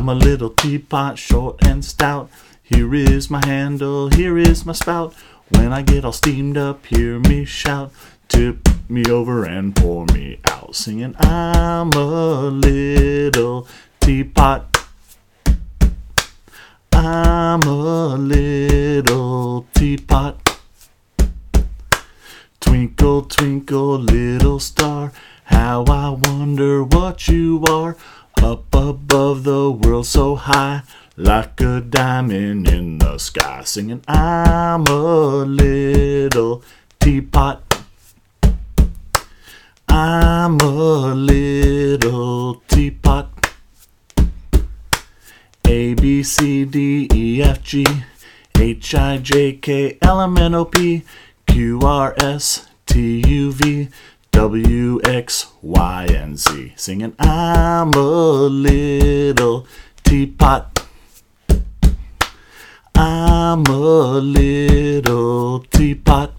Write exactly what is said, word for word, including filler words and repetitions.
I'm a little teapot, short and stout. Here is my handle, here is my spout. When I get all steamed up, hear me shout. Tip me over and pour me out. Singing, I'm a little teapot. I'm a little teapot. Twinkle, twinkle, little star, how I wonder what you are. Up above the world so high, like a diamond in the sky. Singing, I'm a little teapot. I'm a little teapot. A, B, C, D, E, F, G, H, I, J, K, L, M, N, O, P, Q, R, S, T, U, V, W, X, Y, and Z. Singing, I'm a little teapot. I'm a little teapot.